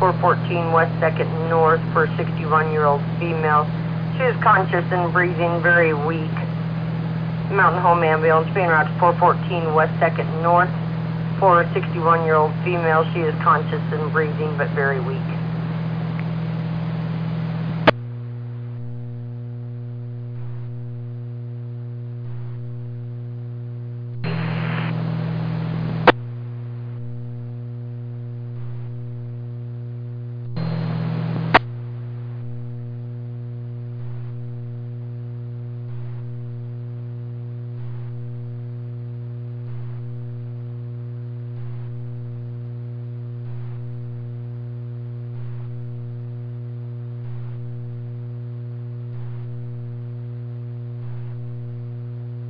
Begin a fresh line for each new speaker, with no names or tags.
414 West 2nd North for a 61-year-old female. She is conscious and breathing, very weak. Mountain Home Ambulance being routed to 414 West 2nd North for a 61-year-old female. She is conscious and breathing, but very weak.